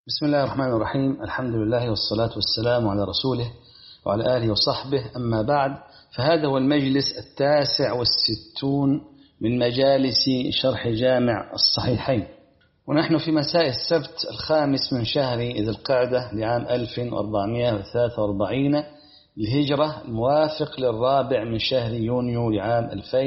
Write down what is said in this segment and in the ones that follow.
بسم الله الرحمن الرحيم. الحمد لله والصلاة والسلام على رسوله وعلى آله وصحبه، أما بعد، فهذا هو المجلس 69 من مجالس شرح جامع الصحيحين، ونحن في مساء السبت 5 من شهر ذي القعدة لعام 1443 للهجرة، الموافق 4 من شهر يونيو لعام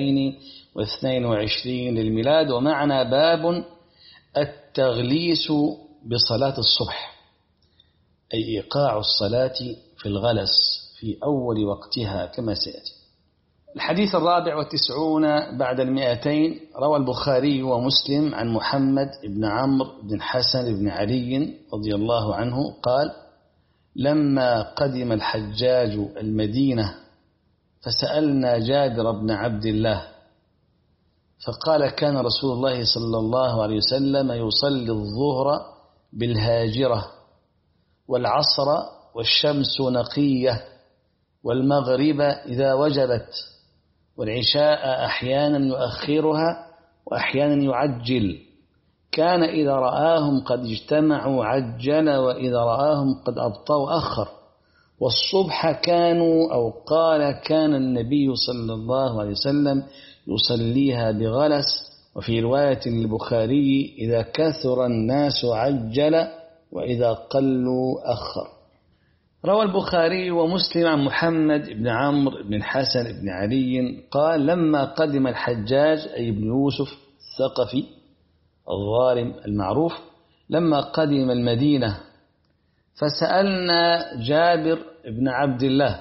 2022 للميلاد. ومعنا باب التغليس بصلاة الصبح، أي إيقاع الصلاة في الغلس في أول وقتها كما سيأتي. الحديث 94 بعد 200. روى البخاري ومسلم عن محمد بن عمرو بن حسن بن علي رضي الله عنه قال: لما قدم الحجاج المدينة فسألنا جابر بن عبد الله فقال: كان رسول الله صلى الله عليه وسلم يصلي الظهر بالهاجرة والعصر والشمس نقية والمغرب إذا وجبت والعشاء أحيانا يؤخرها وأحيانا يعجل. كان إذا رآهم قد اجتمعوا عجل وإذا رآهم قد أبطأوا أخر. والصبح كانوا أو قال كان النبي صلى الله عليه وسلم يصليها بغلس. وفي رواية البخاري: إذا كثر الناس عجل وإذا قلوا أخر. روى البخاري ومسلم عن محمد بن عمرو بن حسن بن علي قال: لما قدم الحجاج أي بن يوسف الثقفي الظالم المعروف، لما قدم المدينة فسألنا جابر بن عبد الله.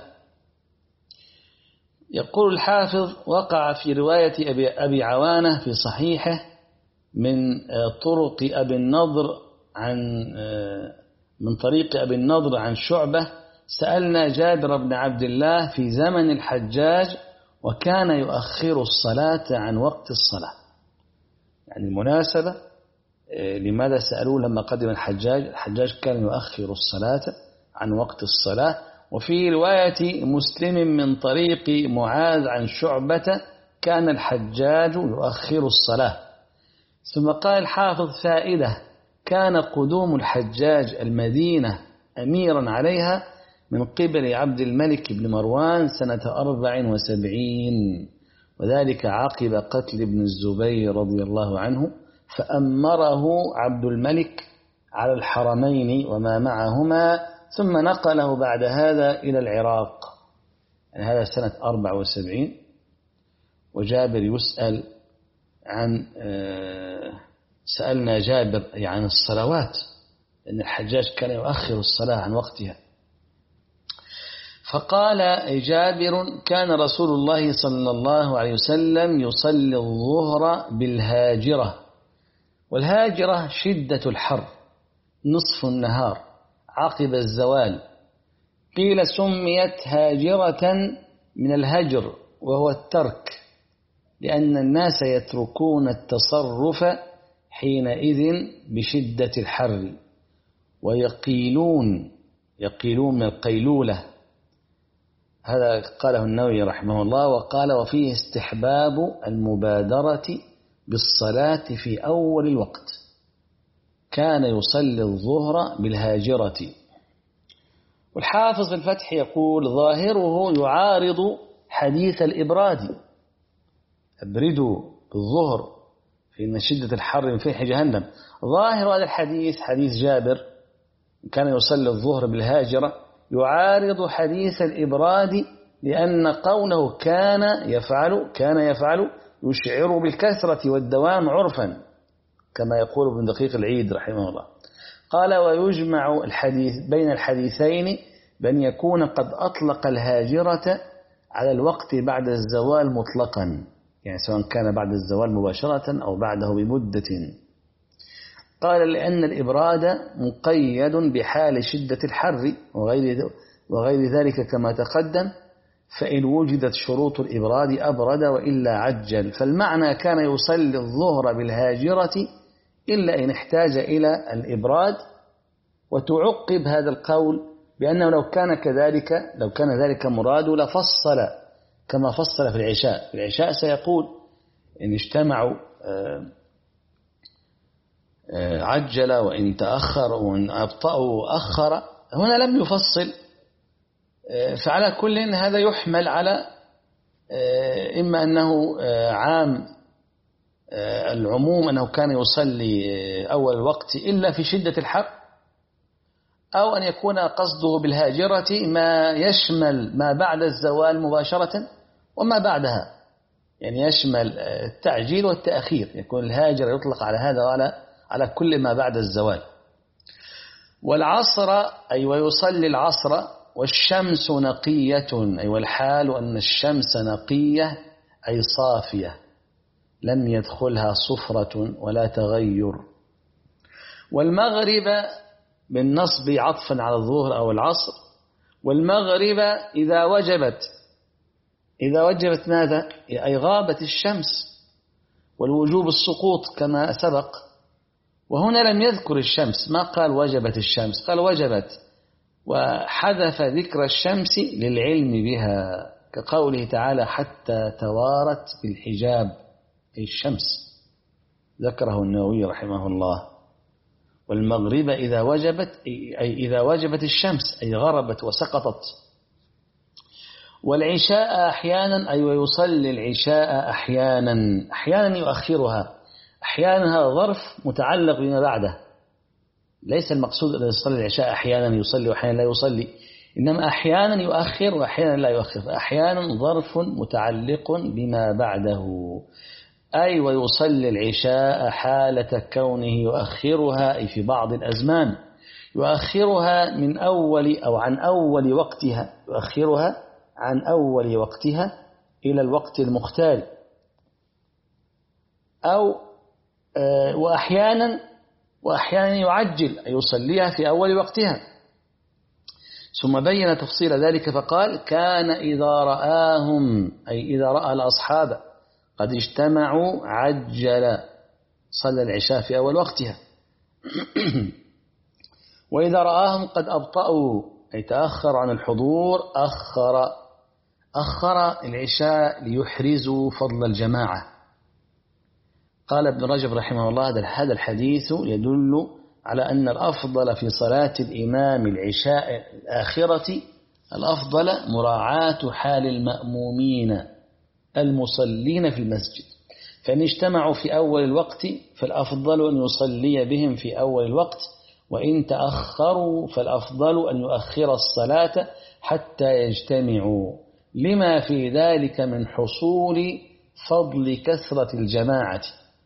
يقول الحافظ: وقع في رواية أبي عوانة في صحيحه من طرق أبي النضر من طريق أبي النضر عن شعبة: سألنا جابر بن عبد الله في زمن الحجاج وكان يؤخر الصلاة عن وقت الصلاة. يعني المناسبة لماذا سألوه لما قدم الحجاج كان يؤخر الصلاة عن وقت الصلاة. وفي رواية مسلم من طريق معاذ عن شعبة: كان الحجاج يؤخر الصلاة. ثم قال الحافظ: فائدة: كان قدوم الحجاج المدينة أميرا عليها من قبل عبد الملك بن مروان سنة 74، وذلك عقب قتل ابن الزبير رضي الله عنه، فأمره عبد الملك على الحرمين وما معهما، ثم نقله بعد هذا إلى العراق. يعني هذا سنة 74. وجابر يسأل عن سألنا جابر عن الصلوات، لأن الحجاج كان يؤخر الصلاة عن وقتها. فقال جابر: كان رسول الله صلى الله عليه وسلم يصلي الظهر بالهاجرة، والهاجرة شدة الحر نصف النهار عقب الزوال. قيل سميت هاجرة من الهجر وهو الترك، لأن الناس يتركون التصرف حينئذ بشدة الحر ويقيلون من القيلولة. هذا قاله النووي رحمه الله. وقال: وفيه استحباب المبادرة بالصلاة في أول الوقت. كان يصلي الظهر بالهاجرة. والحافظ في الفتح يقول: ظاهره يعارض حديث الإبراد: أبردوا بالظهر فإن شدة الحر من فيح جهنم. ظاهر هذا الحديث حديث جابر كان يصلي الظهر بالهاجرة يعارض حديث الإبراد، لأن قوله كان يفعل يشعر بالكثرة والدوام عرفا، كما يقول ابن دقيق العيد رحمه الله. قال: ويجمع الحديث بين الحديثين بأن يكون قد أطلق الهاجرة على الوقت بعد الزوال مطلقا، يعني سواء كان بعد الزوال مباشرة أو بعده بمدة. قال: لأن الإبراد مقيد بحال شدة الحر وغير ذلك كما تقدم، فإن وجدت شروط الإبراد أبرد وإلا عجل. فالمعنى كان يصلي الظهر بالهاجرة إلا إن احتاج إلى الإبراد. وتعقب هذا القول بأنه لو كان ذلك مراد لفصل كما فصل في العشاء. في العشاء سيقول إن اجتمعوا عجل وإن تأخر وإن أبطأ وأخر، هنا لم يفصل. فعلى كل هذا يحمل على إما أنه عام العموم أنه كان يصلي أول الوقت إلا في شدة الحر، أو أن يكون قصده بالهاجرة ما يشمل ما بعد الزوال مباشرة وما بعدها، يعني يشمل التعجيل والتأخير، يكون الهاجر يطلق على هذا وعلى كل ما بعد الزوال. والعصر أي ويصلي العصر والشمس نقية، أي والحال أن الشمس نقية أي صافية لم يدخلها صفرة ولا تغير. والمغرب بالنصب عطفا على الظهر أو العصر، والمغرب إذا وجبت ماذا؟ أي غابت الشمس، والوجوب السقوط كما سبق. وهنا لم يذكر الشمس، ما قال وجبت الشمس، قال وجبت، وحذف ذكر الشمس للعلم بها، كقوله تعالى حتى توارت بالحجاب، أي الشمس ذكره النووي رحمه الله. والمغرب إذا وجبت أي إذا وجبت الشمس أي غربت وسقطت. والعشاء أحيانا أي ويصلي العشاء أحيانا يؤخرها. أحيانا هذا ظرف متعلق بما بعده، ليس المقصود أن يصلي العشاء أحيانا يصلي وأحيانا لا يصلي، إنما أحيانا يؤخر وأحيانا لا يؤخر. أحيانا ظرف متعلق بما بعده، أي ويصلي العشاء حالة كونه يؤخرها، أي في بعض الأزمان يؤخرها من أول أو عن أول وقتها، يؤخرها عن أول وقتها إلى الوقت المختار، أو وأحيانا يعجل أي يصليها في أول وقتها. ثم بين تفصيل ذلك فقال كان إذا رآهم أي إذا رأى الأصحاب قد اجتمعوا عجل، صلى العشاء في أول وقتها. وإذا رآهم قد أبطأوا أي تأخر عن الحضور أخر العشاء ليحرزوا فضل الجماعة. قال ابن رجب رحمه الله هذا الحديث يدل على أن الأفضل في صلاة الإمام العشاء الآخرة الأفضل مراعاة حال المأمومين المصلين في المسجد، فإن اجتمعوا في أول الوقت فالأفضل أن يصلي بهم في أول الوقت، وإن تأخروا فالأفضل أن يؤخر الصلاة حتى يجتمعوا، لما في ذلك من حصول فضل كثرة الجماعة،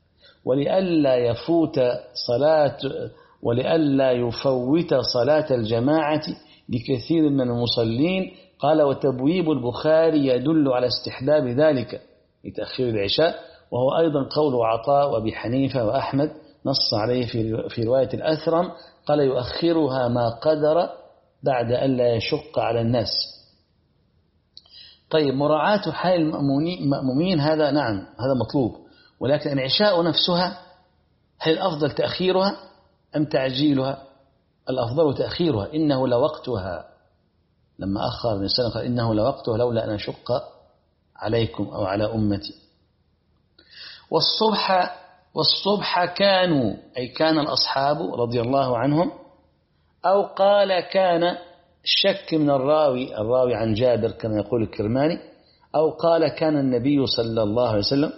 ولئلا يفوت صلاة الجماعة لكثير من المصلين. قال وتبويب البخاري يدل على استحباب ذلك لتأخير العشاء، وهو أيضا قول عطاء وأبي حنيفة وأحمد، نص عليه في رواية الأثرم، قال يؤخرها ما قدر بعد أن لا يشق على الناس. طيب مراعاة حال المأمومين هذا نعم هذا مطلوب، ولكن العشاء نفسها هل الأفضل تأخيرها أم تعجيلها؟ الأفضل تأخيرها، إنه لوقتها، لما أخر النبي صلى الله عليه وسلم قال إنه لوقتها لولا أن أشق عليكم أو على أمتي. والصبح كانوا أي كان الأصحاب رضي الله عنهم، أو قال كان الشك من الراوي عن جابر كما يقول الكرماني، أو قال كان النبي صلى الله عليه وسلم،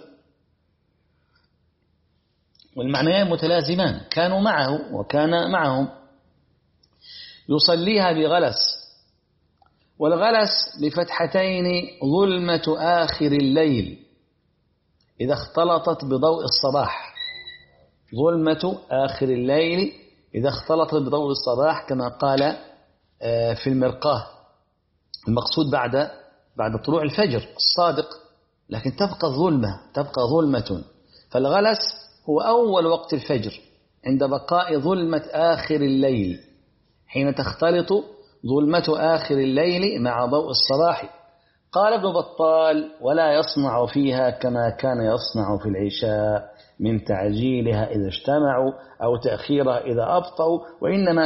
والمعنيان متلازمان، كانوا معه وكان معهم، يصليها بغلس. والغلس بفتحتين ظلمة آخر الليل إذا اختلطت بضوء الصباح، ظلمة آخر الليل إذا اختلطت بضوء الصباح كما قال في المرقاه، المقصود بعد طلوع الفجر الصادق، لكن تبقى ظلمة. فالغلس هو أول وقت الفجر عند بقاء ظلمة آخر الليل، حين تختلط ظلمة آخر الليل مع ضوء الصباح. قال ابن بطال ولا يصنع فيها كما كان يصنع في العشاء من تعجيلها إذا اجتمعوا أو تأخيرها إذا أبطأوا، وإنما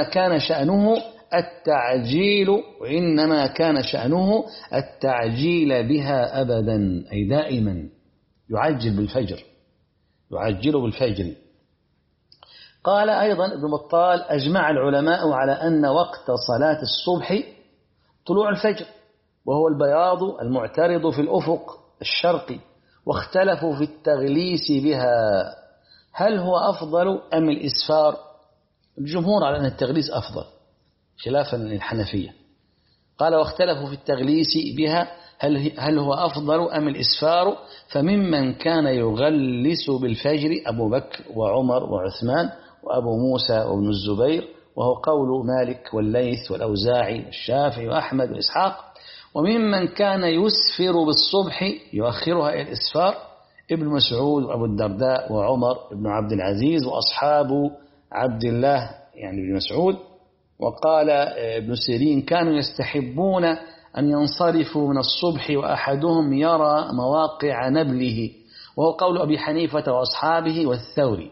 كان شأنه التعجيل بها أبدا، أي دائما يعجل بالفجر. قال أيضا ابن بطال: أجمع العلماء على أن وقت صلاة الصبح طلوع الفجر، وهو البياض المعترض في الأفق الشرقي، واختلفوا في التغليس بها، هل هو أفضل أم الإسفار؟ الجمهور على أن التغليس أفضل خلافا للحنفية. قال: واختلفوا في التغليس بها هل هو أفضل أم الإسفار؟ فممن كان يغلس بالفجر أبو بكر وعمر وعثمان وأبو موسى وابن الزبير، وهو قول مالك والليث والأوزاعي والشافعي وأحمد وإسحاق. وممن كان يسفر بالصبح يؤخرها إلى الإسفار ابن مسعود وأبو الدرداء وعمر بن عبد العزيز وأصحاب عبد الله يعني بن مسعود. وقال ابن سيرين: كانوا يستحبون أن ينصرفوا من الصبح وأحدهم يرى مواقع نبله، وهو قول أبي حنيفة وأصحابه والثوري.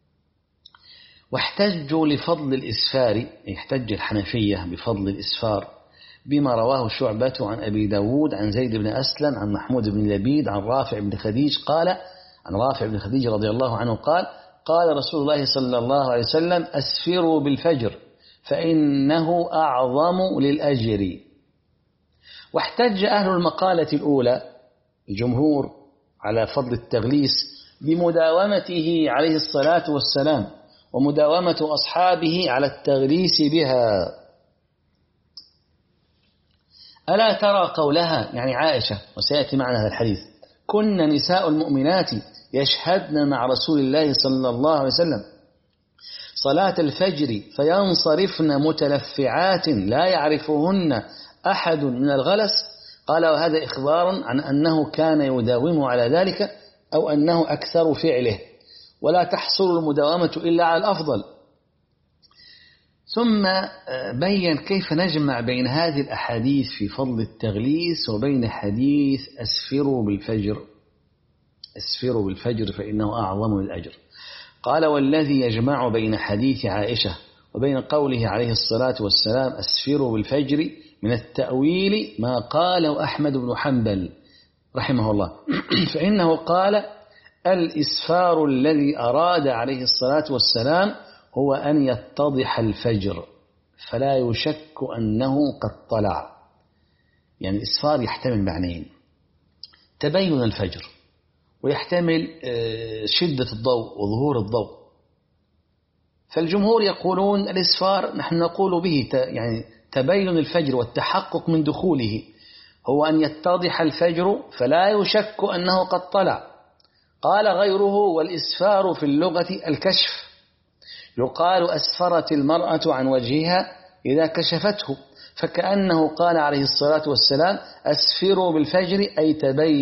واحتجوا لفضل الإسفار، يحتج الحنفية بفضل الإسفار بما رواه شعبة عن أبي داود عن زيد بن أسلم عن محمود بن لبيد عن رافع بن خديج قال: عن رافع بن خديج رضي الله عنه قال: قال رسول الله صلى الله عليه وسلم: أسفروا بالفجر فإنه أعظم للأجر. واحتج أهل المقالة الأولى الجمهور على فضل التغليس بمداومته عليه الصلاة والسلام ومداومة أصحابه على التغليس بها. ألا ترى قولها يعني عائشة، وسيأتي معنا هذا الحديث: كن نساء المؤمنات يشهدن مع رسول الله صلى الله عليه وسلم صلاة الفجر فينصرفن متلفعات لا يعرفهن أحد من الغلس. قال: وهذا إخبار عن أنه كان يداوم على ذلك أو أنه أكثر فعله، ولا تحصل المداومة إلا على الأفضل. ثم بين كيف نجمع بين هذه الأحاديث في فضل التغليس وبين حديث أسفروا بالفجر، أسفروا بالفجر فإنه أعظم الأجر. قال: والذي يجمع بين حديث عائشة وبين قوله عليه الصلاة والسلام أسفروا بالفجر من التأويل ما قاله أحمد بن حنبل رحمه الله فإنه قال: الإسفار الذي أراد عليه الصلاة والسلام هو أن يتضح الفجر فلا يشك أنه قد طلع. يعني الإسفار يحتمل معنيين: تبين الفجر، ويحتمل شدة الضوء وظهور الضوء. فالجمهور يقولون الإسفار نحن نقول به يعني تبين الفجر والتحقق من دخوله هو أن يتضح الفجر فلا يشك أنه قد طلع. قال غيره: والإسفار في اللغة الكشف، يقال أسفرت المرأة عن وجهها إذا كشفته، فكأنه قال عليه الصلاة والسلام: أسفروا بالفجر أي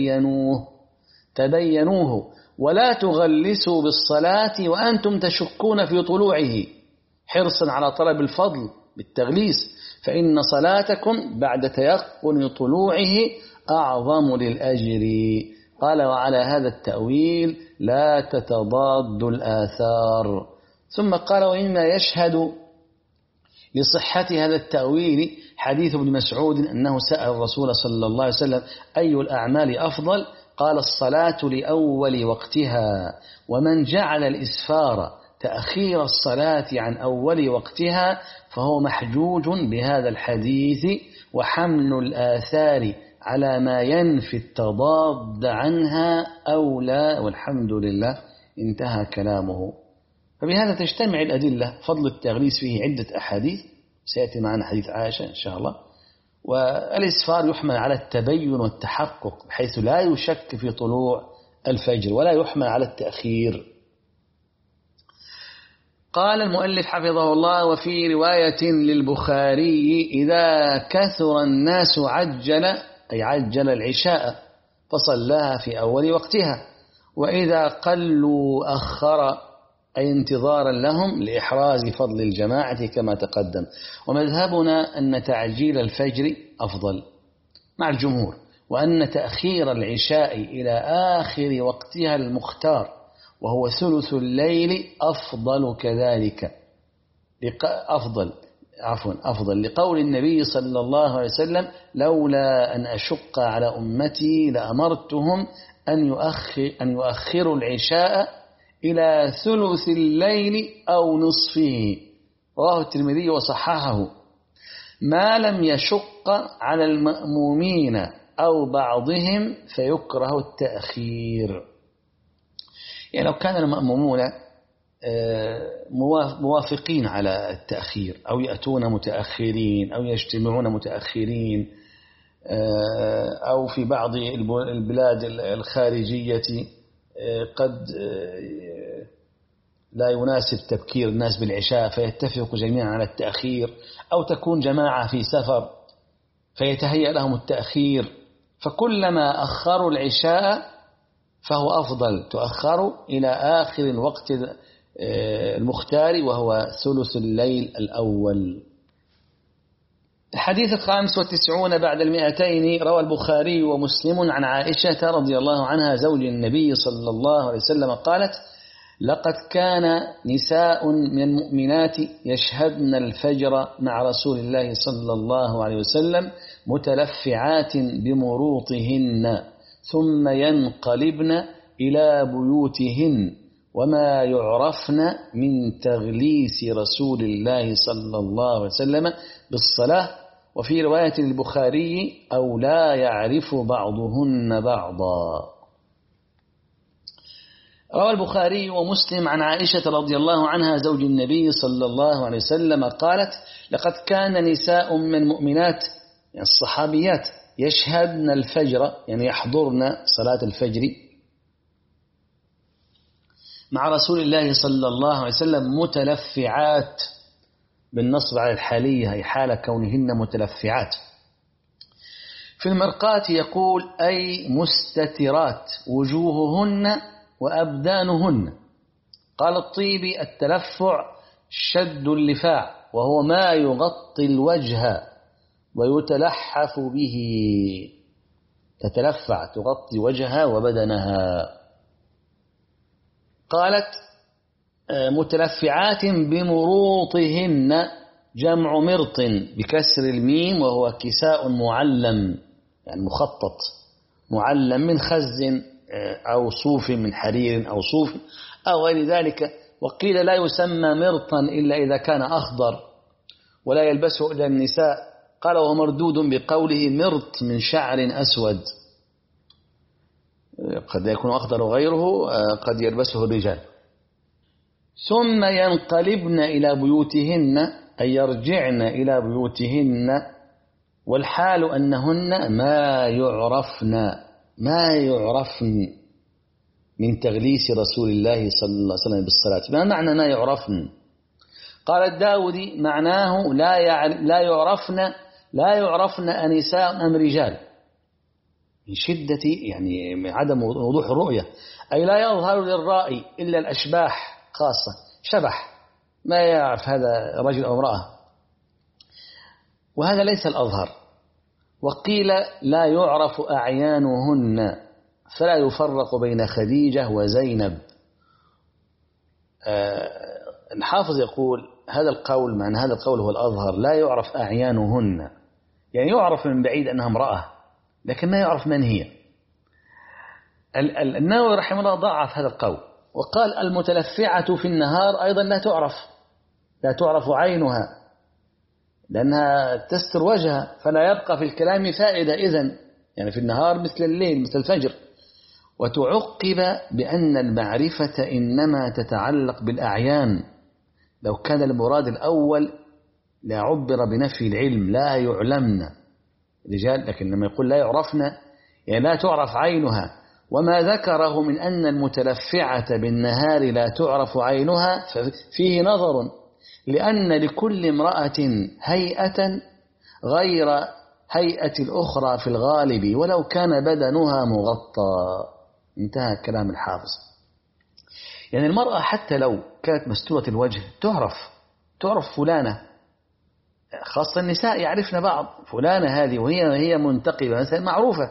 تبينوه ولا تغلسوا بالصلاة وأنتم تشكون في طلوعه، حرصا على طلب الفضل بالتغليس، فإن صلاتكم بعد تيقن طلوعه أعظم للأجر. قال: وعلى هذا التأويل لا تتضاد الآثار. ثم قال: وإما يشهد لصحة هذا التأويل حديث ابن مسعود أنه سأل الرسول صلى الله عليه وسلم: أي الأعمال أفضل؟ قال: الصلاة لأول وقتها. ومن جعل الإسفار تأخير الصلاة عن أول وقتها فهو محجوج بهذا الحديث، وحمل الآثار على ما ينفي التضاد عنها أولى، والحمد لله. انتهى كلامه. فبهذا تجتمع الأدلة. فضل التغليس فيه عدة أحاديث، سيأتي معنا حديث عائشة إن شاء الله. والإسفار يحمل على التبين والتحقق بحيث لا يشك في طلوع الفجر، ولا يحمل على التأخير. قال المؤلف حفظه الله: وفي رواية للبخاري: إذا كثر الناس عجل العشاء فصلاها في أول وقتها، وإذا قلوا أخر، أي انتظارا لهم لإحراز فضل الجماعة كما تقدم. ومذهبنا أن تعجيل الفجر أفضل مع الجمهور، وأن تأخير العشاء إلى آخر وقتها المختار وهو ثلث الليل أفضل كذلك، أفضل لقول النبي صلى الله عليه وسلم: لولا أن أشق على أمتي لأمرتهم أن يؤخروا العشاء إلى ثلث الليل أو نصفه، رواه الترمذي وصححه، ما لم يشق على المأمومين أو بعضهم فيكره التأخير. يعني لو كان المأمومون موافقين على التأخير أو يأتون متأخرين أو يجتمعون متأخرين، أو في بعض البلاد الخارجية قد لا يناسب تبكير الناس بالعشاء فيتفقوا جميعا على التأخير، أو تكون جماعة في سفر فيتهيأ لهم التأخير، فكلما أخروا العشاء فهو أفضل، تؤخر إلى آخر الوقت المختار وهو ثلث الليل الأول. الحديث 95 بعد 200 روى البخاري ومسلم عن عائشة رضي الله عنها زوج النبي صلى الله عليه وسلم قالت: لقد كان نساء من المؤمنات يشهدن الفجر مع رسول الله صلى الله عليه وسلم متلفعات بمروطهن ثم ينقلبن إلى بيوتهن وما يعرفن من تغليس رسول الله صلى الله عليه وسلم بالصلاة. وفي رواية البخاري: أو لا يعرف بعضهن بعضا. روى البخاري ومسلم عن عائشة رضي الله عنها زوج النبي صلى الله عليه وسلم قالت: لقد كان نساء من مؤمنات، يعني الصحابيات، يشهدن الفجر، يعني يحضرن صلاة الفجر مع رسول الله صلى الله عليه وسلم متلفعات، بالنصب على الحالية، أي حال كونهن متلفعات. في المرقاة يقول: أي مستترات وجوههن وأبدانهن. قال الطيبي: التلفع شد اللفاع، وهو ما يغطي الوجه ويتلحف به، تتلفع تغطي وجهها وبدنها. قالت: متلفعات بمروطهن، جمع مرط بكسر الميم، وهو كساء معلم، يعني مخطط، معلم من خز أو صوف، من حرير أو صوف أو غير ذلك. وقيل لا يسمى مرطا إلا إذا كان أخضر ولا يلبسه إلا النساء. قال: وهو مردود بقوله مرط من شعر أسود، قد يكون أخضر غيره، قد يلبسه الرجال. ثم ينقلبن إلى بيوتهن، أي يرجعن إلى بيوتهن، والحال أنهن ما يعرفن من تغليس رسول الله صلى الله عليه وسلم بالصلاة. ما معنى ما يعرفن؟ قال الداودي: معناه لا يعرفن أنساء أم رجال، من شدة يعني عدم وضوح الرؤية، أي لا يظهر للرائي إلا الأشباح، خاصة شبح ما يعرف هذا رجل أو امرأة، وهذا ليس الأظهر. وقيل لا يعرف أعيانهن، فلا يفرق بين خديجة وزينب. الحافظ يقول هذا القول، معنى هذا القول هو الأظهر، لا يعرف أعيانهن، يعني يعرف من بعيد أنها امرأة لكن ما يعرف من هي. النووي رحمه الله ضعف هذا القول وقال: المتلفعة في النهار أيضا لا تعرف عينها، لأنها تستر وجهها، فلا يبقى في الكلام فائدة إذن، يعني في النهار مثل الليل مثل الفجر. وتعقب بأن المعرفة إنما تتعلق بالأعيان، لو كان المراد الأول لا عبر بنفي العلم، لا يعلمن رجال، لكن لما يقول لا يعرفن يعني لا تعرف عينها. وما ذكره من أن المتلفعة بالنهار لا تعرف عينها فيه نظر، لأن لكل امرأة هيئة غير هيئة الأخرى في الغالب ولو كان بدنها مغطى. انتهى كلام الحافظ. يعني المرأة حتى لو كانت مستورة الوجه تعرف فلانة، خاصة النساء يعرفن بعض، فلانة هذه وهي منتقبة مثلا معروفة.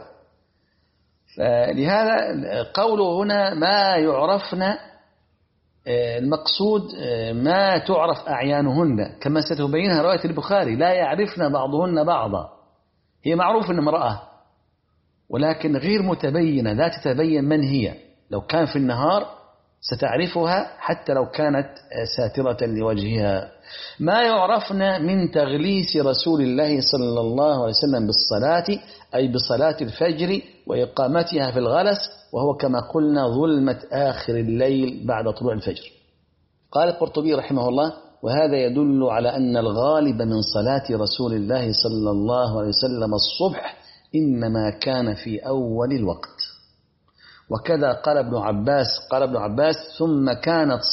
فلهذا قوله هنا ما يعرفن، المقصود ما تعرف أعيانهن، كما ستبينها رواية البخاري: لا يعرفن بعضهن بعضا. هي معروف أن امرأة ولكن غير متبينة، لا تتبين من هي. لو كان في النهار ستعرفها حتى لو كانت ساترة لوجهها. ما يعرفن من تغليس رسول الله صلى الله عليه وسلم بالصلاة، أي بصلاة الفجر وإقامتها في الغلس، وهو كما قلنا ظلمة آخر الليل بعد طلوع الفجر. قال القرطبي رحمه الله: وهذا يدل على أن الغالب من صلاة رسول الله صلى الله عليه وسلم الصبح إنما كان في أول الوقت. وكذا قال ابن عباس: ثم كانت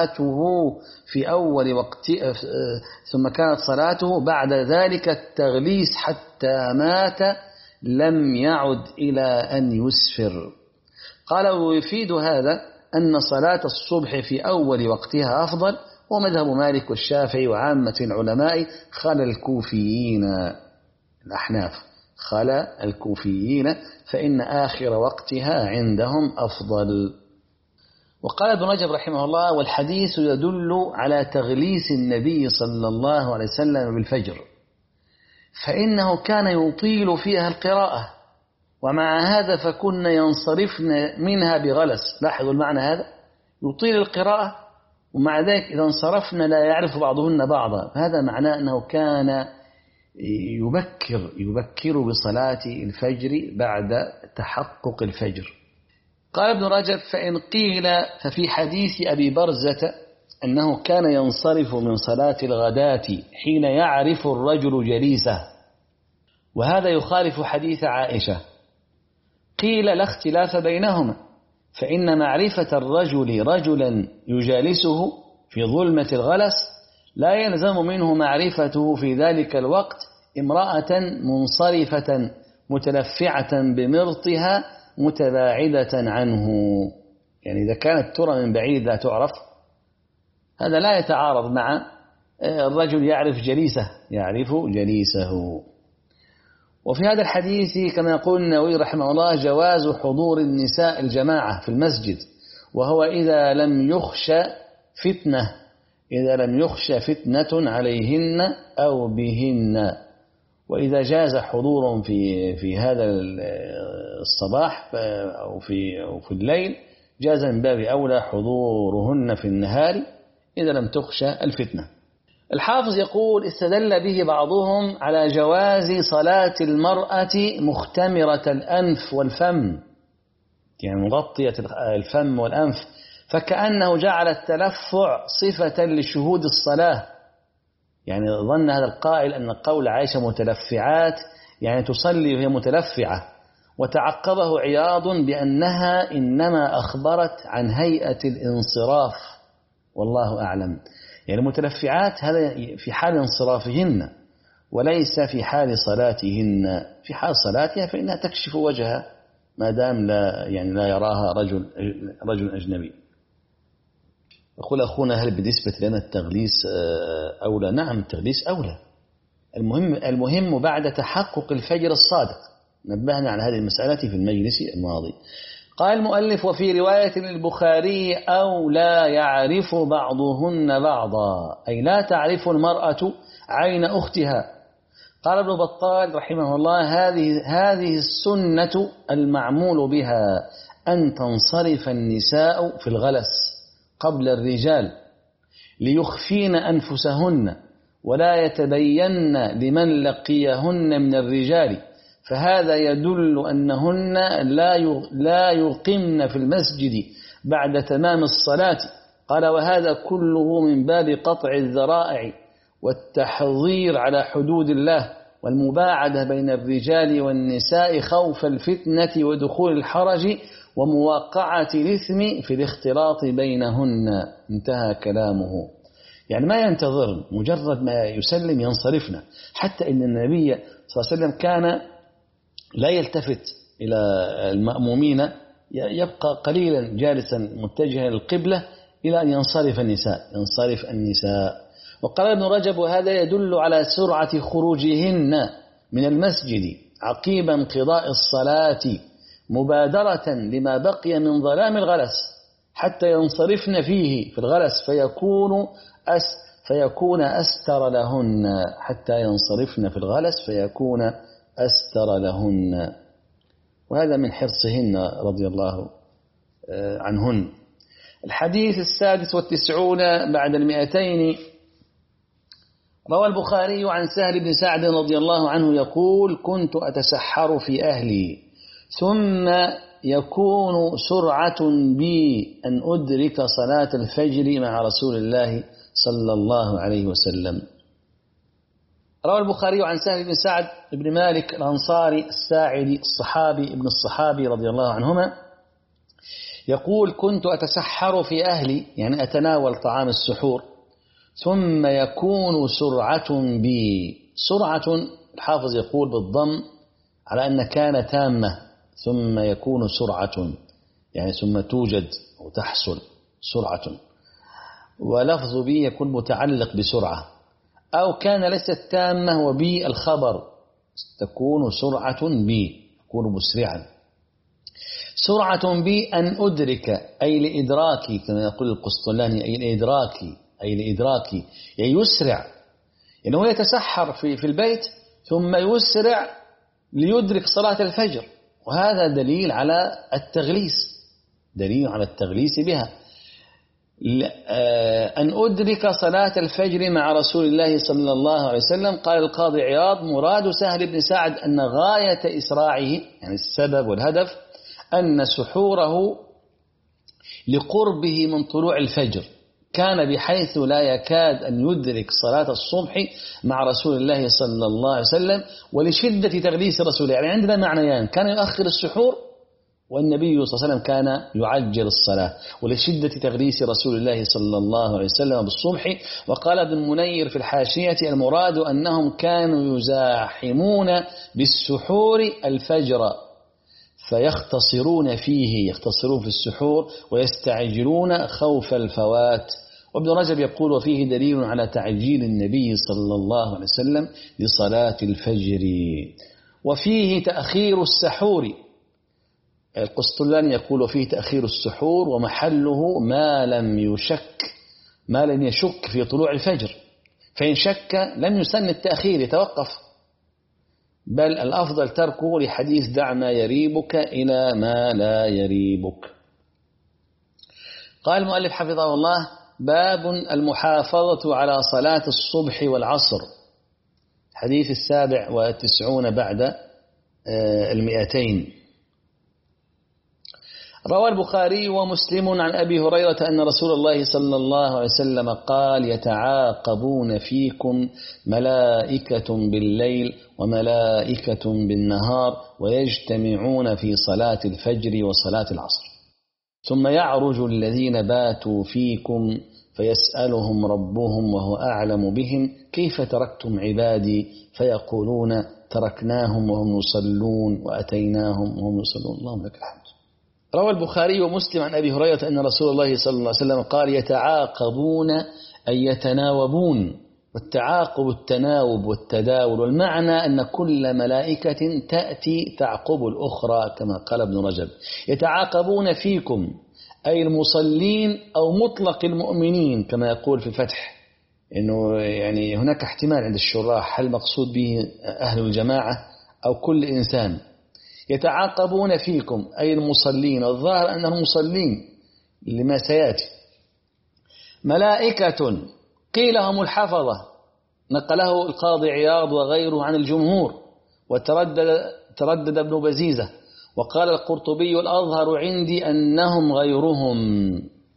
صلاته بعد ذلك التغليس حتى مات لم يعد إلى أن يسفر. قال: ويفيد هذا أن صلاة الصبح في أول وقتها أفضل، ومذهب مالك والشافعي وعامة العلماء خلا الكوفيين الأحناف، خلا الكوفيين، فإن آخر وقتها عندهم أفضل. وقال ابن رجب رحمه الله: والحديث يدل على تغليس النبي صلى الله عليه وسلم بالفجر، فإنه كان يطيل فيها القراءة، ومع هذا فكنا ينصرفن منها بغلس. لاحظوا المعنى هذا، يطيل القراءة ومع ذلك إذا انصرفنا لا يعرف بعضهن بعضا. هذا معناه أنه كان يبكر بصلاة الفجر بعد تحقق الفجر. قال ابن رجب: فإن قيل ففي حديث أبي برزة أنه كان ينصرف من صلاة الغداة حين يعرف الرجل جليسه، وهذا يخالف حديث عائشة. قيل: لا اختلاف بينهما، فإن معرفة الرجل رجلا يجالسه في ظلمة الغلس لا يلزم منه معرفته في ذلك الوقت امرأة منصرفة متلفعة بمرطها متباعدة عنه. يعني إذا كانت ترى من بعيد لا تعرف، هذا لا يتعارض مع الرجل يعرف جليسه. وفي هذا الحديث كما يقول النووي رحمه الله: جواز حضور النساء الجماعة في المسجد، وهو إذا لم يخش فتنة عليهن أو بهن. وإذا جاز حضور في هذا الصباح أو في الليل، جاز من باب أولى حضورهن في النهار إذا لم تخشى الفتنة. الحافظ يقول: استدل به بعضهم على جواز صلاة المرأة مختمرة الأنف والفم، يعني مغطية الفم والأنف، فكأنه جعل التلفع صفة لشهود الصلاة. يعني ظن هذا القائل أن قول عائشة متلفعات يعني تصلي وهي متلفعة، وتعقبه عياض بأنها إنما أخبرت عن هيئة الانصراف، والله أعلم. يعني متلفعات هذا في حال انصرافهن، وليس في حال صلاتهن. في حال صلاتها فإنها تكشف وجهها ما دام لا يراها رجل أجنبي. يقول أخونا: هل بالنسبة لنا التغليس أولى؟ نعم، التغليس أولى. المهم بعد تحقق الفجر الصادق. نبهنا على هذه المسألة في المجلس الماضي. قال المؤلف: وفي رواية للبخاري: أو لا يعرف بعضهن بعضا، أي لا تعرف المرأة عين أختها. قال ابن بطال رحمه الله: هذه السنة المعمول بها أن تنصرف النساء في الغلس قبل الرجال ليخفين أنفسهن ولا يتبين لمن لقيهن من الرجال، فهذا يدل أنهن لا يقمن في المسجد بعد تمام الصلاة. قال: وهذا كله من باب قطع الذرائع والتحذير على حدود الله والمباعدة بين الرجال والنساء خوف الفتنة ودخول الحرج ومواقعة الإثم في الاختلاط بينهن. انتهى كلامه. يعني ما ينتظر، مجرد ما يسلم ينصرفنا. حتى إن النبي صلى الله عليه وسلم كان لا يلتفت إلى المأمومين، يبقى قليلا جالسا متجها للقبلة إلى أن ينصرف النساء. وقال ابن رجب: وهذا يدل على سرعة خروجهن من المسجد عقيب انقضاء الصلاة مبادرة لما بقي من ظلام الغلس حتى ينصرفن فيه في الغلس فيكون أستر لهن، حتى ينصرفن في الغلس فيكون أستر لهن. وهذا من حرصهن رضي الله عنهن. الحديث 96 بعد 200. روى البخاري عن سهل بن سعد رضي الله عنه يقول: كنت أتسحر في أهلي ثم يكون سرعة بي أن أدرك صلاة الفجر مع رسول الله صلى الله عليه وسلم. روى البخاري عن سهل بن سعد بن مالك الأنصاري الساعدي الصحابي ابن الصحابي رضي الله عنهما يقول: كنت أتسحر في أهلي، يعني أتناول طعام السحور، ثم يكون سرعة بي. سرعة الحافظ يقول بالضم على أن كان تامة، ثم يكون سرعة يعني ثم توجد أو تحصل سرعة، ولفظ بي يكون متعلق بسرعة، أو كان ليست تامة وبي الخبر، تكون سرعة بي، يكون مسرعا. سرعة بي أن أدرك أي لإدراكي، كما يقول القسطلاني أي لإدراكي يعني يسرع، يعني هو يتسحر في البيت ثم يسرع ليدرك صلاة الفجر، وهذا دليل على التغليس بها. أن أدرك صلاة الفجر مع رسول الله صلى الله عليه وسلم. قال القاضي عياض: مراد سهل بن سعد أن غاية إسراعه، يعني السبب والهدف، أن سحوره لقربه من طلوع الفجر كان بحيث لا يكاد أن يدرك صلاة الصبح مع رسول الله صلى الله عليه وسلم، ولشدة تغليس رسوله. يعني عندنا معنيان: كان يؤخر السحور، والنبي صلى الله عليه وسلم كان يعجل الصلاة، ولشدة تغليس رسول الله صلى الله عليه وسلم بالصبح. وقال ابن المنير في الحاشية: المراد أنهم كانوا يزاحمون بالسحور الفجر فيختصرون في السحور ويستعجلون خوف الفوات. وابن رجب يقول: وفيه دليل على تعجيل النبي صلى الله عليه وسلم لصلاة الفجر، وفيه تأخير السحور. القسطلاني يقول: وفيه تأخير السحور ومحله ما لم يشك في طلوع الفجر، فإن شك لم يسن التأخير، يتوقف، بل الأفضل تركه لحديث: دع ما يريبك إلى ما لا يريبك. قال المؤلف حفظه الله: باب المحافظة على صلاة الصبح والعصر. حديث 97 بعد 200. روى البخاري ومسلم عن أبي هريرة أن رسول الله صلى الله عليه وسلم قال: يتعاقبون فيكم ملائكة بالليل وملائكة بالنهار ويجتمعون في صلاة الفجر وصلاة العصر، ثم يعرج الذين باتوا فيكم فيسألهم ربهم وهو أعلم بهم: كيف تركتم عبادي؟ فيقولون: تركناهم وهم يصلون وأتيناهم وهم يصلون. اللهم لك الحمد. روى البخاري ومسلم عن أبي هريرة أن رسول الله صلى الله عليه وسلم قال: يتعاقبون أي يتناوبون، والتعاقب التناوب والتداول، والمعنى أن كل ملائكة تأتي تعقب الأخرى كما قال ابن رجب. يتعاقبون فيكم أي المصلين أو مطلق المؤمنين كما يقول في الفتح، إنه يعني هناك احتمال عند الشراح هل مقصود به أهل الجماعة أو كل إنسان. يتعاقبون فيكم أي المصلين، الظاهر أنهم مصلين لما سيأتي. ملائكة قيل هم الحفظة، نقله القاضي عياض وغيره عن الجمهور، وتردد ابن بزيزة. وقال القرطبي: الأظهر عندي أنهم غيرهم،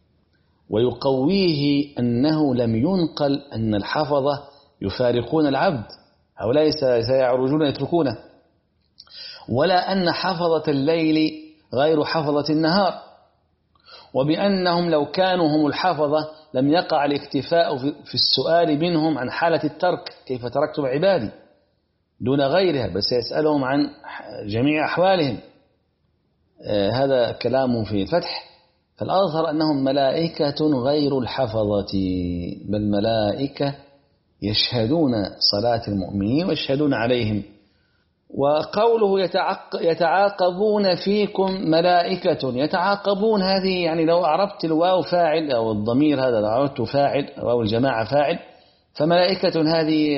ويقويه أنه لم ينقل أن الحفظة يفارقون العبد، هؤلاء سيعرجون يتركونه، ولا أن حفظة الليل غير حفظة النهار، وبأنهم لو كانوا هم الحفظة لم يقع الاكتفاء في السؤال منهم عن حالة الترك: كيف تركتم عبادي، دون غيرها، بل سيسألهم عن جميع أحوالهم. هذا كلام في الفتح. فالأظهر أنهم ملائكة غير الحفظة، بل ملائكة يشهدون صلاة المؤمنين ويشهدون عليهم. وقوله يتعاقبون فيكم ملائكة، يتعاقبون هذه يعني لو أعربت الواو فاعل أو الضمير هذا لو أعربته فاعل أو الجماعة فاعل، فملائكة هذه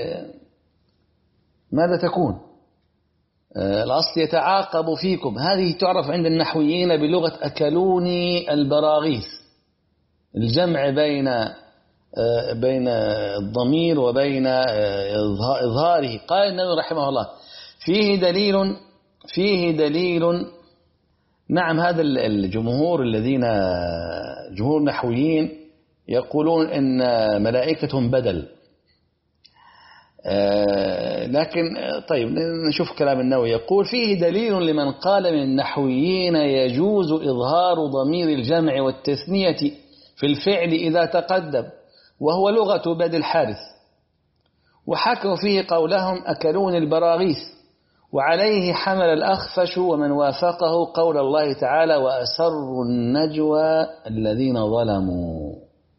ماذا تكون؟ الأصل يتعاقب فيكم، هذه تعرف عند النحويين بلغة أكلوني البراغيث، الجمع بين الضمير وبين إظهاره. قال النووي رحمه الله فيه دليل. نعم، هذا الجمهور الذين جمهور نحويين يقولون إن ملائكة بدل، لكن طيب نشوف كلام النووي. يقول فيه دليل لمن قال من النحويين يجوز إظهار ضمير الجمع والتثنية في الفعل إذا تقدم، وهو لغة بني الحارث، وحكوا فيه قولهم أكلون البراغيث، وعليه حمل الأخفش ومن وافقه قول الله تعالى وأسروا النجوى الذين ظلموا.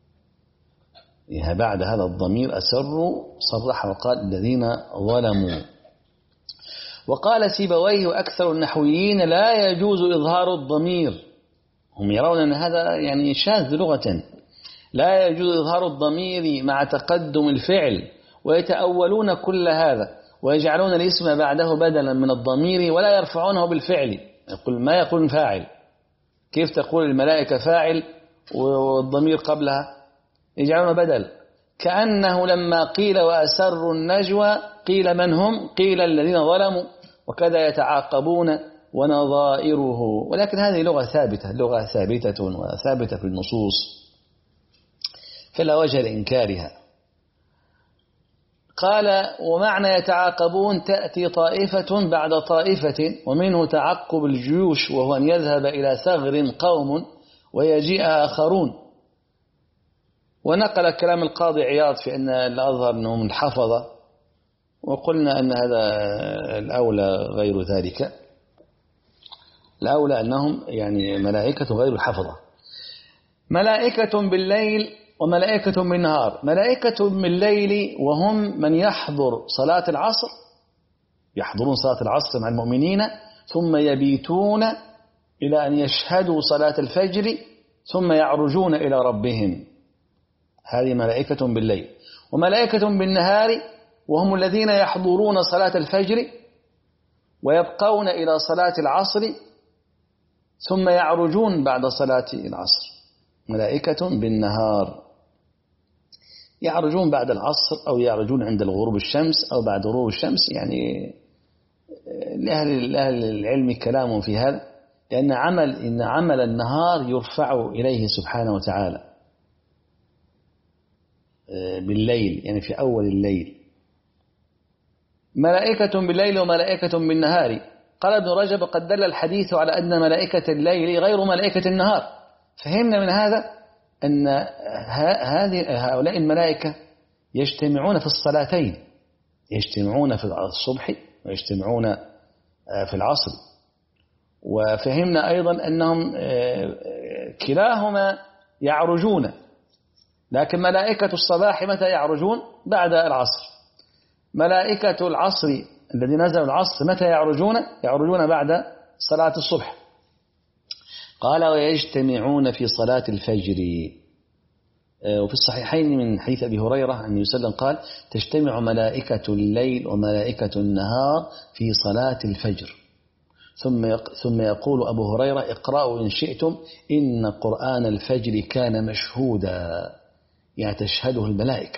بعد هذا الضمير أسروا صرح وقال الذين ظلموا. وقال سيبويه وأكثر النحويين لا يجوز إظهار الضمير، هم يرون أن هذا يعني شاذ لغة، لا يجوز إظهار الضمير مع تقدم الفعل، ويتأولون كل هذا ويجعلون الاسم بعده بدلا من الضمير ولا يرفعونه بالفعل. يقول ما يقول فاعل، كيف تقول الملائكة فاعل والضمير قبلها؟ يجعلون بدل، كأنه لما قيل وأسروا النجوى قيل من هم؟ قيل الذين ظلموا، وكذا يتعاقبون ونظائره. ولكن هذه لغة ثابتة وثابتة في النصوص، فلا وجه لإنكارها. قال ومعنى يتعاقبون تأتي طائفة بعد طائفة، ومنه تعقب الجيوش وهو أن يذهب إلى ثغر قوم ويجيء آخرون. ونقل كلام القاضي عياض في أن الأظهر أنهم الحفظة، وقلنا أن هذا الأولى غير ذلك، الأولى أنهم يعني ملائكة غير الحفظة. ملائكة بالليل وملائكة بالنهار. ملائكة بالليل وهم من يحضر صلاة العصر، يحضرون صلاة العصر مع المؤمنين ثم يبيتون إلى أن يشهدوا صلاة الفجر ثم يعرجون إلى ربهم، هذه ملائكة بالليل. وملائكة بالنهار وهم الذين يحضرون صلاة الفجر ويبقون إلى صلاة العصر ثم يعرجون بعد صلاة العصر. ملائكة بالنهار يعرجون بعد العصر أو يعرجون عند الغروب الشمس أو بعد غروب الشمس، يعني لأهل العلم كلام في هذا، لأن عمل النهار يرفع إليه سبحانه وتعالى بالليل، يعني في أول الليل. ملائكة بالليل وملائكة بالنهار. قال ابن رجب قد دل الحديث على أن ملائكة الليل غير ملائكة النهار. فهمنا من هذا أن هؤلاء الملائكة يجتمعون في الصلاتين، يجتمعون في الصبح ويجتمعون في العصر. وفهمنا أيضا أنهم كلاهما يعرجون، لكن ملائكة الصباح متى يعرجون؟ بعد العصر. ملائكة العصر الذين نزلوا العصر متى يعرجون؟ يعرجون بعد صلاة الصبح. قال ويجتمعون في صلاة الفجر. وفي الصحيحين من حديث أبي هريرة عن النبي صلى الله عليه وسلم قال تجتمع ملائكة الليل وملائكة النهار في صلاة الفجر. ثم يقول أبو هريرة اقرأوا إن شئتم إن قرآن الفجر كان مشهودا، يعني تشهده الملائكة.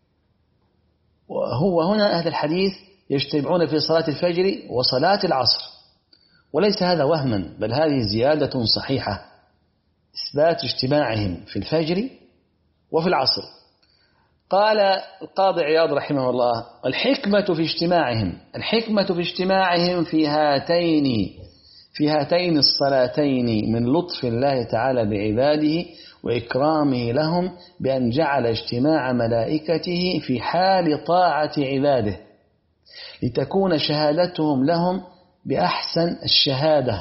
وهو هنا هذا الحديث يجتمعون في صلاة الفجر وصلاة العصر، وليس هذا وهما، بل هذه زيادة صحيحة، إثبات اجتماعهم في الفجر وفي العصر. قال القاضي عياض رحمه الله الحكمة في اجتماعهم في هاتين الصلاتين من لطف الله تعالى بعباده وإكرامه لهم بأن جعل اجتماع ملائكته في حال طاعة عباده لتكون شهادتهم لهم بأحسن الشهادة،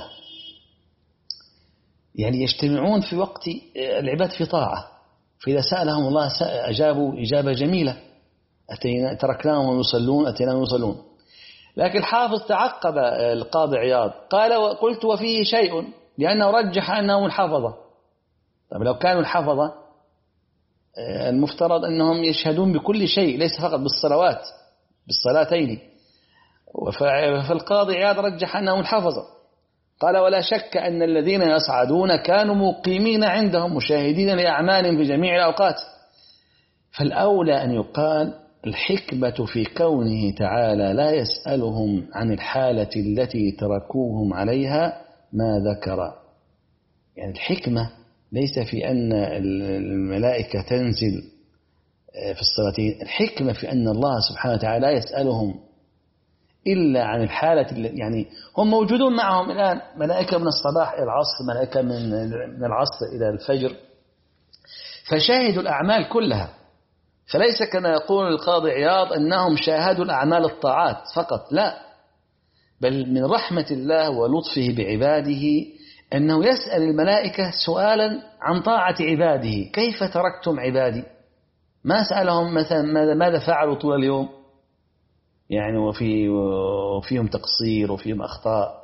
يعني يجتمعون في وقت العباد في طاعة، فإذا سألهم الله أجابوا إجابة جميلة، تركناهم يصلون أتيناهم يصلون. لكن الحافظ تعقب القاضي عياض قال وقلت وفيه شيء، لأنه رجح أنهم الحفظة. طب لو كانوا الحفظة المفترض أنهم يشهدون بكل شيء، ليس فقط بالصلاتين. فالقاضي عياض رجح أنهم الحفظة، قال ولا شك أن الذين يصعدون كانوا مقيمين عندهم مشاهدين لأعمالهم في جميع الأوقات. فالأولى أن يقال الحكمة في كونه تعالى لا يسألهم عن الحالة التي تركوهم عليها ما ذكر. يعني الحكمة ليس في أن الملائكة تنزل في الصلاتين، الحكمة في أن الله سبحانه وتعالى لا يسألهم إلا عن الحالة يعني هم موجودون معهم الآن، ملائكة من الصباح إلى العصر، ملائكة من العصر إلى الفجر، فشاهدوا الأعمال كلها. فليس كما يقول القاضي عياض أنهم شاهدوا الأعمال الطاعات فقط، لا، بل من رحمة الله ولطفه بعباده أنه يسأل الملائكة سؤالا عن طاعة عباده، كيف تركتم عبادي؟ ما سألهم مثلا ماذا فعلوا طول اليوم، يعني وفيهم تقصير وفيهم أخطاء،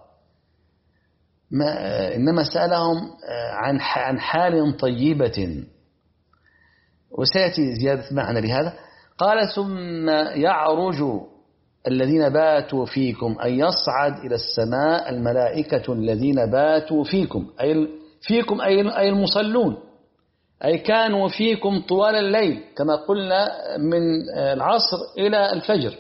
إنما سألهم عن حال طيبة. وسيأتي زيادة معنى لهذا. قال ثم يعرج الذين باتوا فيكم، أي يصعد إلى السماء الملائكة الذين باتوا فيكم، أي فيكم أي المصلون، أي كانوا فيكم طوال الليل كما قلنا من العصر إلى الفجر.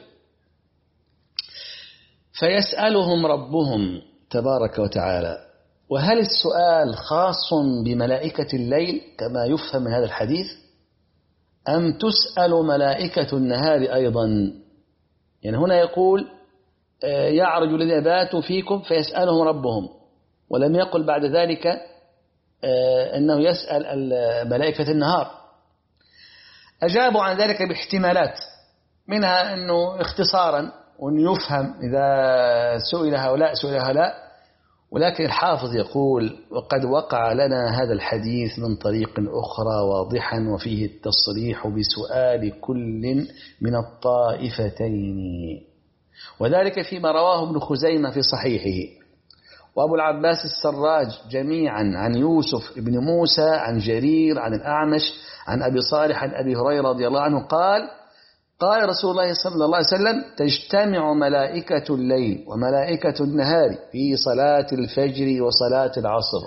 فيسألهم ربهم تبارك وتعالى. وهل السؤال خاص بملائكة الليل كما يفهم من هذا الحديث، أم تسأل ملائكة النهار أيضا؟ يعني هنا يقول يعرج الذين باتوا فيكم فيسألهم ربهم، ولم يقل بعد ذلك أنه يسأل ملائكة النهار. أجابوا عن ذلك باحتمالات، منها أنه اختصارا وأن يفهم إذا سئل هؤلاء سئل هؤلاء، ولكن الحافظ يقول وقد وقع لنا هذا الحديث من طريق أخرى واضحا وفيه التصريح بسؤال كل من الطائفتين، وذلك فيما رواه ابن خزيمة في صحيحه وأبو العباس السراج جميعا عن يوسف بن موسى عن جرير عن الأعمش عن أبي صالح عن أبي هريرة رضي الله عنه قال قال رسول الله صلى الله عليه وسلم تجتمع ملائكة الليل وملائكة النهار في صلاة الفجر وصلاة العصر،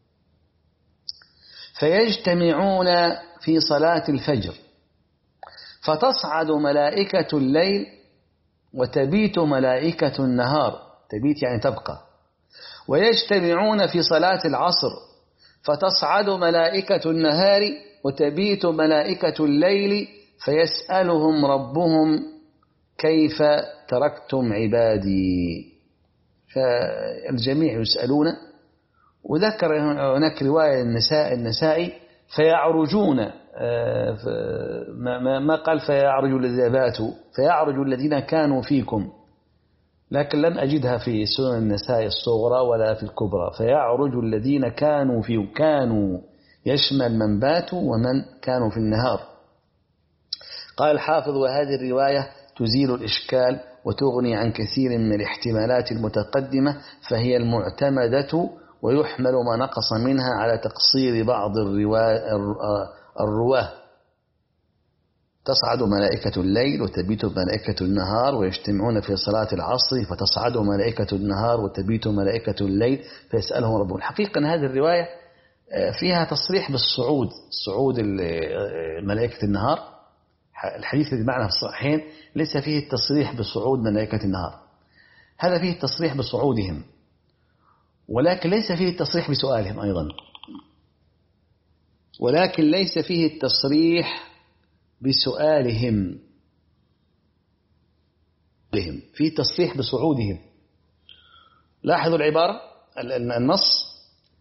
فيجتمعون في صلاة الفجر فتصعد ملائكة الليل وتبيت ملائكة النهار، تبيت يعني تبقى، ويجتمعون في صلاة العصر فتصعد ملائكة النهار وتبيت ملائكة الليل فيسألهم ربهم كيف تركتم عبادي. فالجميع يسألون. وذكر هناك رواية النسائي فيعرجون، ما قال فيعرج الذين باتوا، فيعرج الذين كانوا فيكم، لكن لم أجدها في سنن النساء الصغرى ولا في الكبرى. فيعرج الذين كانوا فيكم، كانوا يشمل من باتوا ومن كانوا في النهار. قال الحافظ وهذه الرواية تزيل الإشكال وتغني عن كثير من الاحتمالات المتقدمة، فهي المعتمدة ويحمل ما نقص منها على تقصير بعض الرواه. تصعد ملائكة الليل وتبيت ملائكة النهار ويجتمعون في صلاة العصر فتصعد ملائكة النهار وتبيت ملائكة الليل فيسألهم ربهم. الحقيقة أن هذه الرواية فيها تصريح بالصعود، صعود ملائكة النهار. الحديث الذي معنا في الصحيحين ليس فيه التصريح بصعود ملائكة النهار، هذا فيه التصريح بصعودهم، ولكن ليس فيه التصريح بسؤالهم أيضا، ولكن ليس فيه التصريح بسؤالهم، فيه تصريح بصعودهم. لاحظوا العبارة النص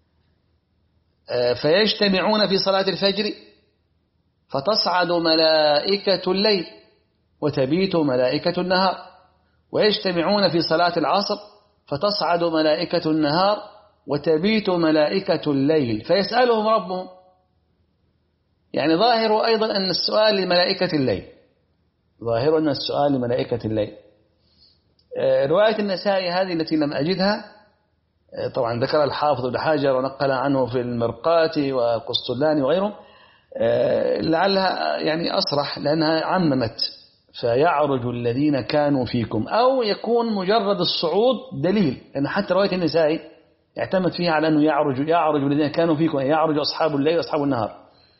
فيجتمعون في صلاة الفجر فتصعد ملائكة الليل وتبيت ملائكة النهار، ويجتمعون في صلاة العصر فتصعد ملائكة النهار وتبيت ملائكة الليل فيسألهم ربهم. يعني ظاهر أيضا أن السؤال لملائكة الليل، ظاهر أن السؤال لملائكة الليل. رواية النسائي هذه التي لم أجدها، طبعا ذكر الحافظ ابن حجر ونقل عنه في المرقاتي والقسطلاني وغيرهم، لعلها يعني أصرح لأنها عممت فيعرج الذين كانوا فيكم، أو يكون مجرد الصعود دليل، لأن حتى رواية النسائي يعتمد فيها على أنه يعرج الذين كانوا فيكم، يعرج أصحاب الليل وأصحاب النهار.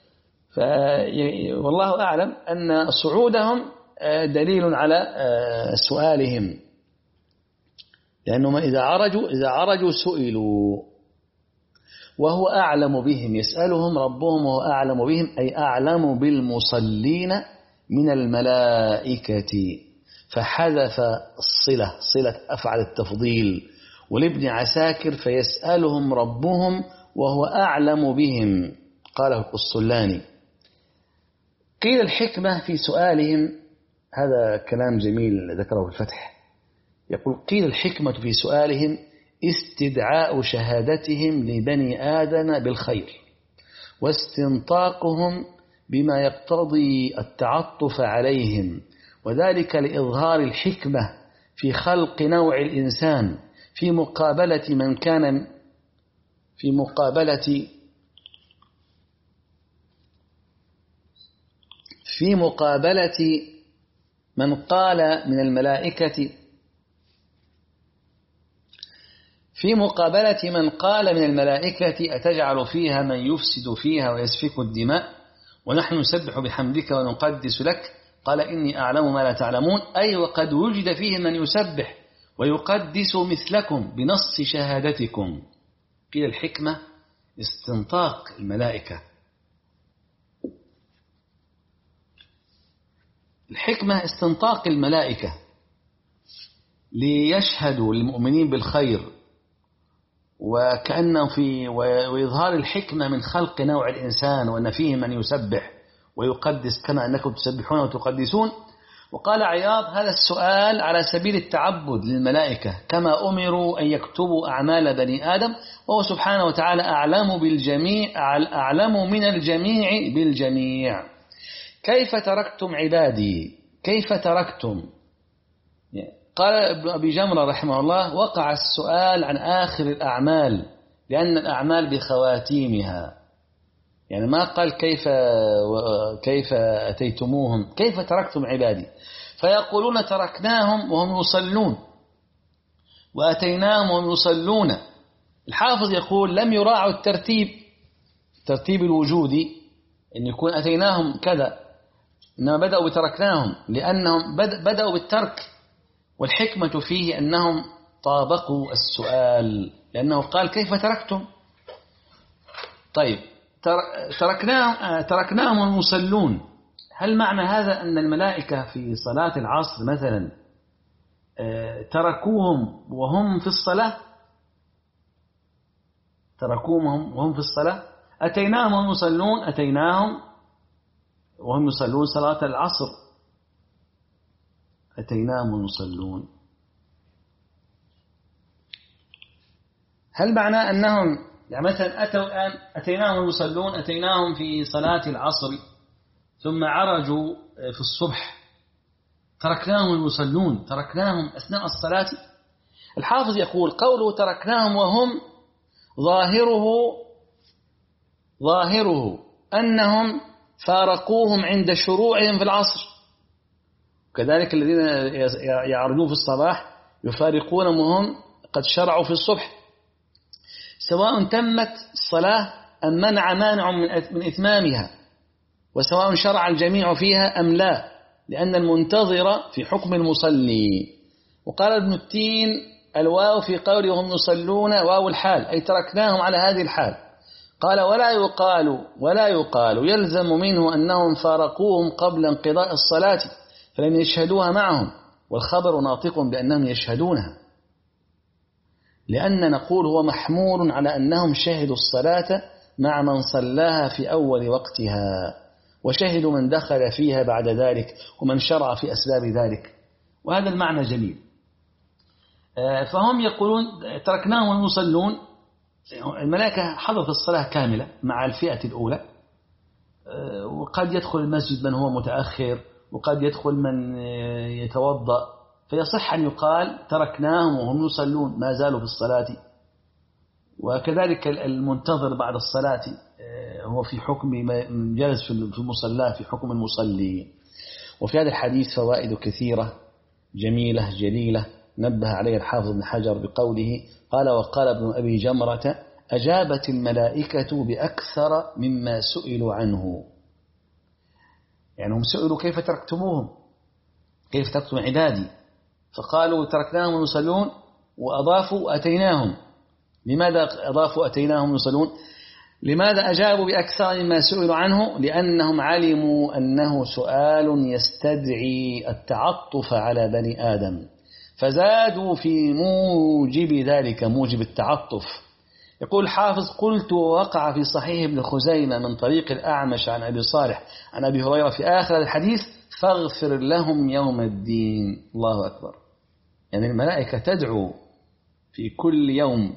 والله أعلم أن صعودهم دليل على سؤالهم، لأنهم إذا عرجوا سئلوا وهو أعلم بهم، يسألهم ربهم وهو أعلم بهم، أي أعلم بالمصلين من الملائكة، فحذف الصلة، صلة أفعل التفضيل، ولابن عساكر فيسألهم ربهم وهو أعلم بهم، قاله القسطلاني. قيل الحكمة في سؤالهم، هذا كلام جميل ذكره الفتح، يقول قيل الحكمة في سؤالهم استدعاء شهادتهم لبني آدم بالخير، واستنطاقهم بما يقتضي التعطف عليهم، وذلك لإظهار الحكمة في خلق نوع الإنسان في مقابلة من قال من الملائكة أتجعل فيها من يفسد فيها ويسفك الدماء ونحن نسبح بحمدك ونقدس لك، قال إني أعلم ما لا تعلمون، أي وقد وجد فيه من يسبح ويقدس مثلكم بنص شهادتكم. قيل الحكمة استنطاق الملائكة، الحكمة استنطاق الملائكة ليشهدوا للمؤمنين بالخير، وكأنه وإظهار الحكمة من خلق نوع الإنسان، وأن فيه من يسبح ويقدس كما أنكم تسبحون وتقدسون. وقال عياض هذا السؤال على سبيل التعبد للملائكة، كما أمروا أن يكتبوا أعمال بني آدم، وهو سبحانه وتعالى أعلم من الجميع بالجميع. كيف تركتم عبادي؟ كيف تركتم؟ قال ابن أبي جمرة رحمه الله وقع السؤال عن آخر الأعمال، لأن الأعمال بخواتيمها، يعني ما قال كيف أتيتموهم، كيف تركتم عبادي؟ فيقولون تركناهم وهم يصلون، وأتيناهم وهم يصلون. الحافظ يقول لم يراعوا الترتيب الوجودي، أن يكون أتيناهم كذا، إنما بدأوا بتركناهم لأنهم بدأوا بالترك، والحكمة فيه أنهم طابقوا السؤال، لأنه قال كيف تركتم؟ طيب تركناهم وهم يصلون، هل معنى هذا أن الملائكة في صلاة العصر مثلا تركوهم وهم في الصلاة؟ تركوهم وهم في الصلاة؟ أتيناهم وهم يصلون، أتيناهم وهم يصلون صلاة العصر، أتيناهم وهم يصلون. هل معنى أنهم يعني مثلا أتوا الآن أتيناهم وهم يصلون، أتيناهم في صلاة العصر ثم عرجوا في الصبح، تركناهم وهم يصلون، تركناهم أثناء الصلاة؟ الحافظ يقول قوله تركناهم وهم ظاهره أنهم فارقوهم عند شروعهم في العصر، كذلك الذين يعرجون في الصباح يفارقونهم وهم قد شرعوا في الصبح، سواء تمت الصلاة أم منع مانع من إتمامها، وسواء شرع الجميع فيها أم لا، لأن المنتظر في حكم المصلي. وقال ابن التين الواو في قوله وهم يصلون واو الحال، أي تركناهم على هذه الحال. قال ولا يقال يلزم منه أنهم فارقوهم قبل انقضاء الصلاة فلم يشهدوها معهم، والخبر ناطق بأنهم يشهدونها، لأن نقول هو محمول على أنهم شهدوا الصلاة مع من صلاها في أول وقتها، وشهدوا من دخل فيها بعد ذلك ومن شرع في أسباب ذلك، وهذا المعنى جميل. فهم يقولون تركناهم وهم يصلون، الملائكة حضرت الصلاة كاملة مع الفئة الأولى، وقد يدخل المسجد من هو متأخر، وقد يدخل من يتوضأ، فيصح أن يقال تركناهم وهم يصلون ما زالوا في الصلاة. وكذلك المنتظر بعد الصلاة هو في حكم من جلس في المصلى في حكم المصلي. وفي هذا الحديث فوائد كثيرة جميلة جليلة، نبه عليه الحافظ ابن حجر بقوله قال وقال ابن أبي جمرة أجابت الملائكة بأكثر مما سئلوا عنه. يعني هم سئلوا كيف تركتموهم، كيف تركتم عبادي، فقالوا تركناهم يصلون وأضافوا أتيناهم. لماذا أضافوا أتيناهم يصلون؟ لماذا أجابوا بأكثر مما سئلوا عنه؟ لأنهم علموا أنه سؤال يستدعي التعطف على بني آدم، فزادوا في موجب ذلك، موجب التعطف. يقول الحافظ قلت ووقع في صحيح ابن خزيمة من طريق الأعمش عن أبي صالح عن أبي هريرة في آخر الحديث فاغفر لهم يوم الدين. الله أكبر. يعني الملائكة تدعو في كل يوم،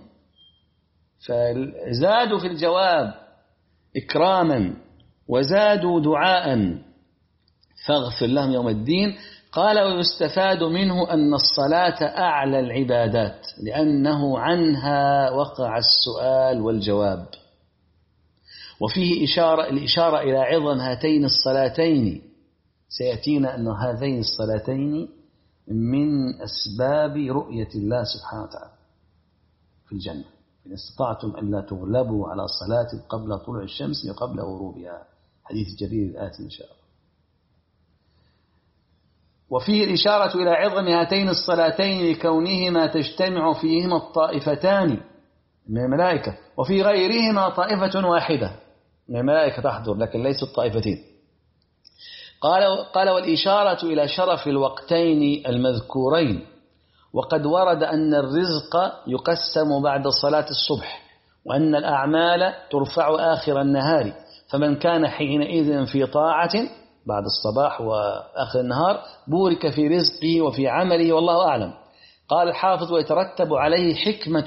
فزادوا في الجواب إكراما وزادوا دعاء فاغفر لهم يوم الدين. قال ويستفاد منه أن الصلاة أعلى العبادات لأنه عنها وقع السؤال والجواب. وفيه الإشارة إلى عظم هاتين الصلاتين. سيأتينا أن هذين الصلاتين من أسباب رؤية الله سبحانه وتعالى في الجنة، إن استطعتم أن لا تغلبوا على صلاة قبل طلوع الشمس وقبل غروبها، حديث جرير الآتي إن شاء الله. وفيه الإشارة إلى عظم هاتين الصلاتين لكونهما تجتمع فيهما الطائفتان من الملائكة، وفي غيرهما طائفة واحدة من الملائكة تحضر لكن ليست طائفتين. قال والإشارة إلى شرف الوقتين المذكورين. وقد ورد أن الرزق يقسم بعد صلاة الصبح، وأن الأعمال ترفع آخر النهار، فمن كان حينئذ في طاعة بعد الصباح وآخر النهار بورك في رزقه وفي عمله والله أعلم. قال الحافظ ويترتب عليه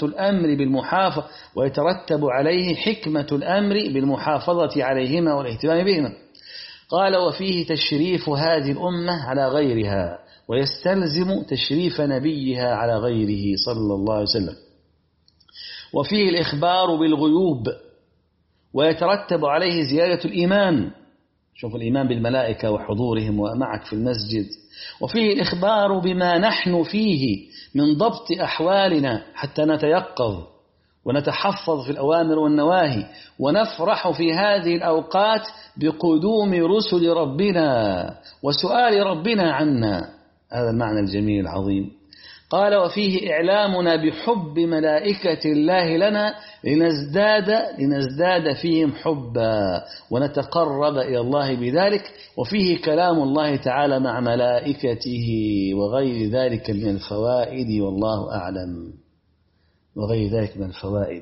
حكمة الأمر بالمحافظة عليهما والاهتمام بهما. قال وفيه تشريف هذه الأمة على غيرها، ويستلزم تشريف نبيها على غيره صلى الله عليه وسلم. وفيه الإخبار بالغيوب، ويترتب عليه زيادة الإيمان. شوف الإيمان بالملائكة وحضورهم ومعك في المسجد. وفيه الإخبار بما نحن فيه من ضبط أحوالنا حتى نتيقظ ونتحفظ في الأوامر والنواهي، ونفرح في هذه الأوقات بقدوم رسل ربنا وسؤال ربنا عنا. هذا المعنى الجميل العظيم. قال وفيه إعلامنا بحب ملائكة الله لنا لنزداد فيهم حبا ونتقرب إلى الله بذلك. وفيه كلام الله تعالى مع ملائكته وغير ذلك من الفوائد والله أعلم. وغير ذلك من الفوائد.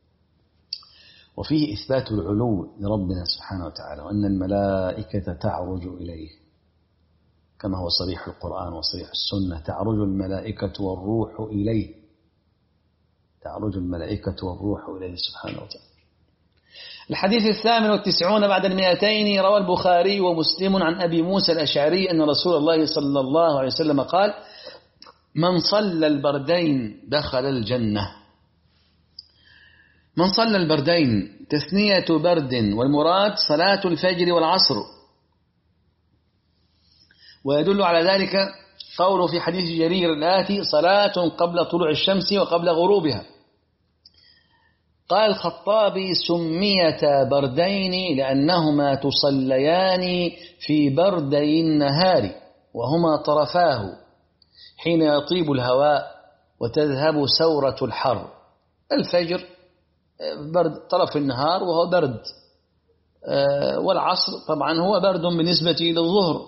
وفيه إثبات العلو لربنا سبحانه وتعالى، وأن الملائكة تعرج إليه كما هو صريح القرآن وصريح السنة. تعرج الملائكة والروح إليه، تعرج الملائكة والروح إليه سبحانه وتعالى. الحديث 98 بعد 200 روى البخاري ومسلم عن أبي موسى الأشعري أن رسول الله صلى الله عليه وسلم قال من صلى البردين دخل الجنة. من صلى البردين تثنية برد، والمراد صلاة الفجر والعصر. ويدل على ذلك قوله في حديث جرير الآتي صلاة قبل طلوع الشمس وقبل غروبها. قال الخطابي سميتا بردين لأنهما تصليان في بردي النهار وهما طرفاه حين يطيب الهواء وتذهب سورة الحر. الفجر برد طرف النهار وهو برد، والعصر طبعا هو برد بالنسبة إلى الظهر.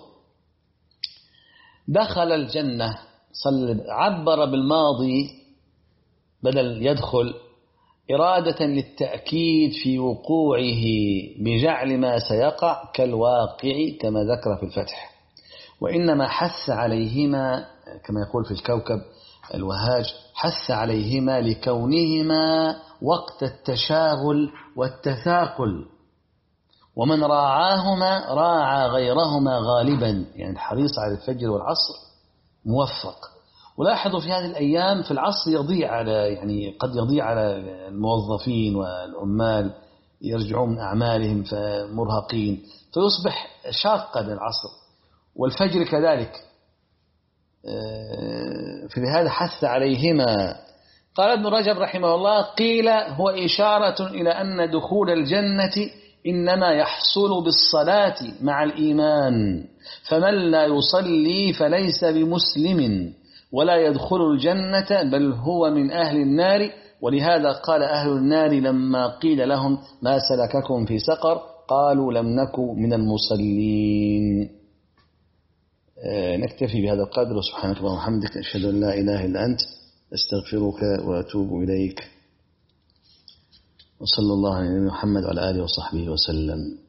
دخل الجنة عبر بالماضي بدل يدخل إرادة للتأكيد في وقوعه بجعل ما سيقع كالواقع كما ذكر في الفتح، وإنما حث عليهما كما يقول في الكوكب الوهاج حث عليهما لكونهما وقت التشاغل والتثاقل، ومن راعاهما راعى غيرهما غالبا. يعني الحريص على الفجر والعصر موفق. ولاحظوا في هذه الأيام في العصر يضيع على قد يضيع على الموظفين والعمال يرجعون من أعمالهم مرهقين، فيصبح شاقا العصر، والفجر كذلك. في هذا حث عليهما. قال ابن رجب رحمه الله: قيل هو إشارة إلى أن دخول الجنة إنما يحصل بالصلاة مع الإيمان، فمن لا يصلي فليس بمسلم ولا يدخل الجنة بل هو من أهل النار. ولهذا قال أهل النار لما قيل لهم ما سلككم في سقر قالوا لم نك من المصلين. نكتفي بهذا القدر، وسبحانك اللهم وبحمدك أشهد أن لا إله إلا أنت أستغفرك وأتوب إليك، وصلى الله على محمد وعلى آله وصحبه وسلم.